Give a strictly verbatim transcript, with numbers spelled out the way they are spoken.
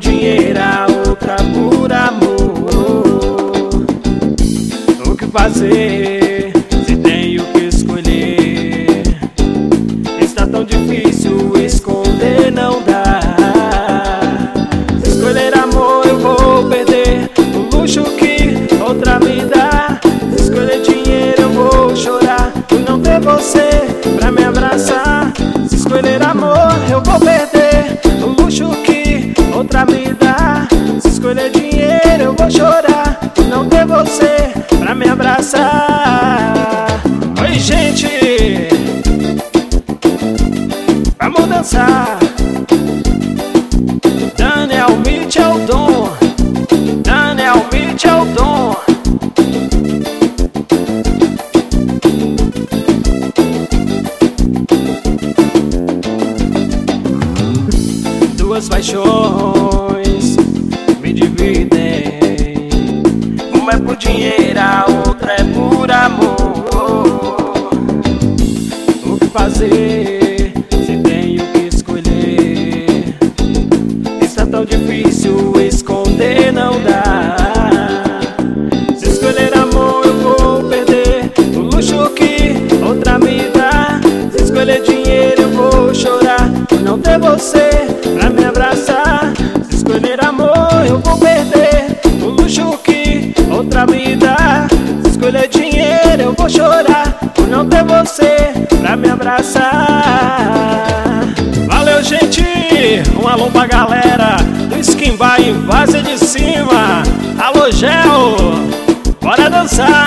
dinheiro, a outra por amor. O que fazer se tenho que escolher? Está tão difícil, esconder não dá. Se escolher amor eu vou perder o luxo que outra me dá. Se escolher dinheiro eu vou chorar por não ter você pra me abraçar. Se escolher amor eu vou perder o luxo que outra me dá. Se escolher dinheiro eu vou chorar por não ter você pra me abraçar. Oi gente, vamos dançar. Daniel Mitchell Dom, Daniel Mitchell Dom. Duas paixões me dividem, uma é por dinheiro, a outra é por amor. O que fazer se tenho que escolher? Está tão difícil, esconder não dá. Se escolher amor eu vou perder o luxo que outra me dá. Se escolher dinheiro eu vou chorar por não ter você pra me abraçar. Se escolher amor eu vou perder o luxo que outra me dá. Se escolher dinheiro eu vou chorar por não ter você pra me abraçar. Valeu gente, um alô pra galera do Esquimbar em Várzea de Cima. Alô Gel, bora dançar.